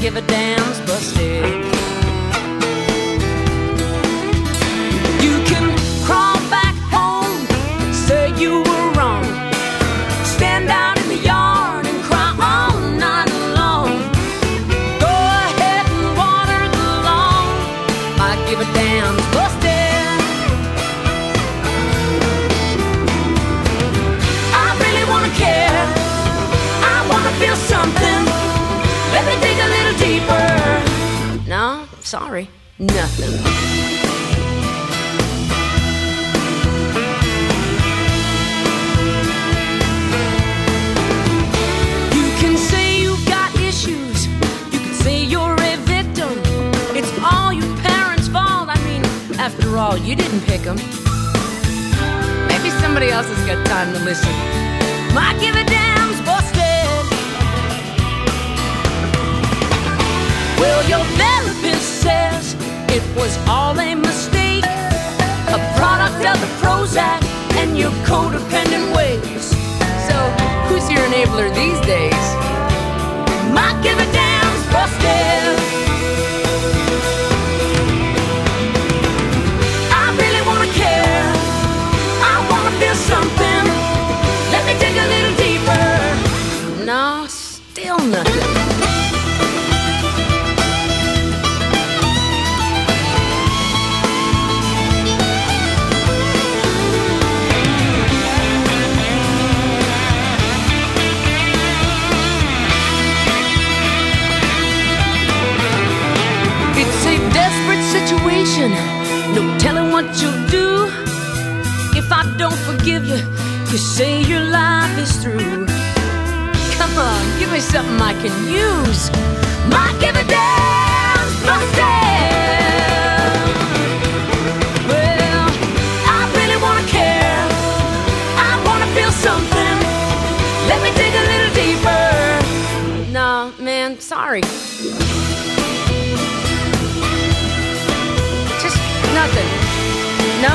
give a damn's busted. You can crawl back home, say you were wrong. Stand out in the yard and cry all night long. Go ahead and water the lawn. I give a damn's busted. I really wanna care. I wanna feel something. Let me dig a little deeper. No, sorry, nothing. You can say you've got issues. You can say you're a victim. It's all your parents' fault. I mean, after all, you didn't pick them. Maybe somebody else has got time to listen. My give a damn's busted. Well, your therapist says it was all a mistake, a product of the Prozac and your codependent ways. So, who's your enabler these days? My give a damn's busted. I really wanna care. I wanna feel something. Let me dig a little deeper. No, still nothing. Situation, no telling what you'll do. If I don't forgive you, you say your life is through. Come on, give me something I can use. Might give a damn's busted. Well, I really wanna care. I wanna feel something. Let me dig a little deeper. No, man, sorry. Nothing. No.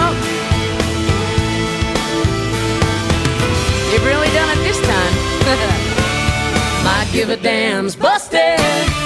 You've really done it this time. My give a damn's busted.